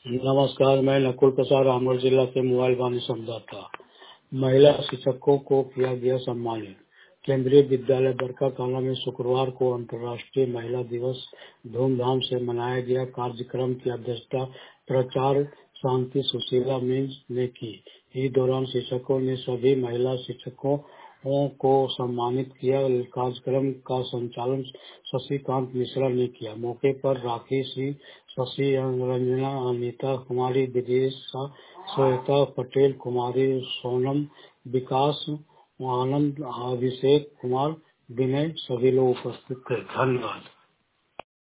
नमस्कार, मैं नकुल प्रसाद रामगढ़ जिला से मोबाइल वाणी संवाददाता। महिला शिक्षकों को किया गया सम्मानित। केंद्रीय विद्यालय बरकाकाना में शुक्रवार को अंतर्राष्ट्रीय महिला दिवस धूमधाम से मनाया गया। कार्यक्रम की अध्यक्षता प्राचार्य शांति सुशीला मीन्स ने की। इस दौरान शिक्षकों ने सभी महिला शिक्षकों को सम्मानित किया। कार्यक्रम का संचालन शशिकांत मिश्रा ने किया। मौके पर राखी सिंह, शशि रंजना, अनीता कुमारी, विदिशा, श्वेता पटेल, कुमारी सोनम, विकास आनंद, अभिषेक कुमार, विनय सभी लोग उपस्थित थे। धन्यवाद।